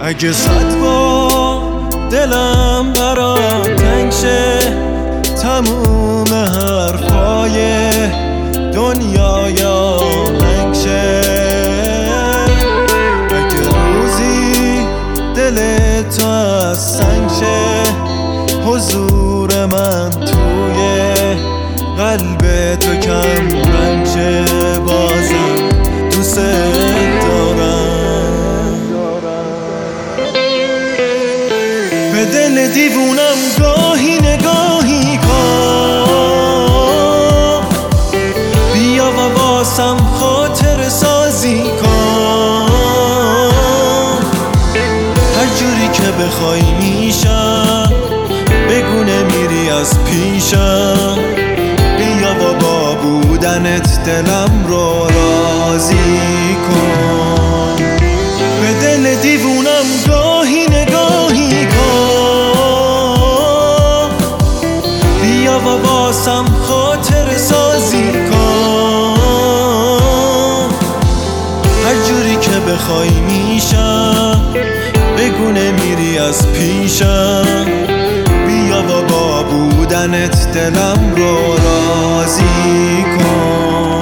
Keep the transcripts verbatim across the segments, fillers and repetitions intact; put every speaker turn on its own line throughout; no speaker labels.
اگه صد بار دلم برات تنگ شه، تموم حرفای دنیای آهنگ شه. اگه روزی دل تو از سنگ شه، حضور من توی قلب تو کم رنگ شه. بازم دوست دارم، به دل دیوونم گاهی نگاهی کن، بیا و واسم خاطر سازی کن. هر جوری که بخوای میشم، بگو نمیری از پیشم. بیا و با بودنت دلم رو راضی کن. به دل دیوونم گاهی نگاهی کن، بیا و واسم خاطر سازی کن. هر جوری که بخوای میشم، بگو نمیری از پیشم. بیا و با بودنت دلم رو راضی کن.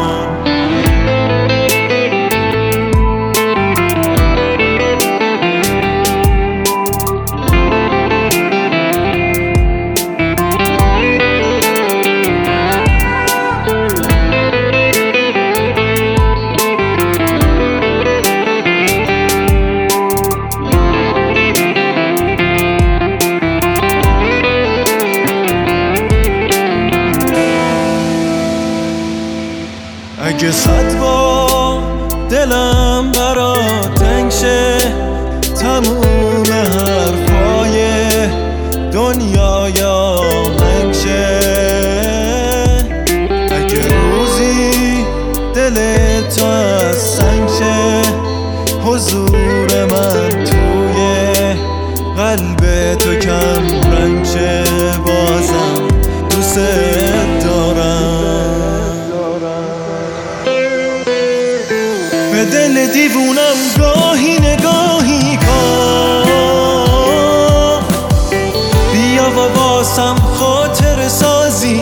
اگه صد بار دلم برات تنگ شه، تموم حرفای دنیای آهنگ شه. اگه روزی دل تو از سنگ شه، حضور من توی قلب تو کم رنگ شه. بازم دوست دارم، به دل دیوونم گاهی نگاهی کن، بیا و واسم خاطر سازی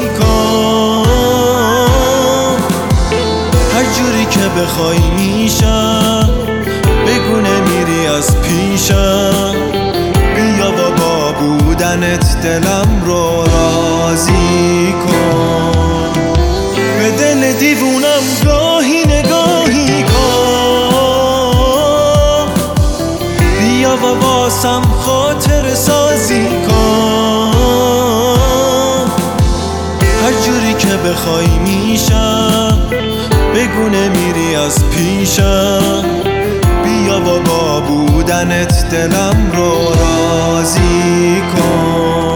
کن. هر جوری که بخوای میشم، بگو نمیری از پیشم. بیا و با بودنت دلم رو راضی کن. به دل دیوونم گاهی نگاهی کن، بیا و واسم خاطر سازی کن. هر جوری که بخوای میشم، بگو نمیری از پیشم. بیا و با بودنت دلم رو راضی کن.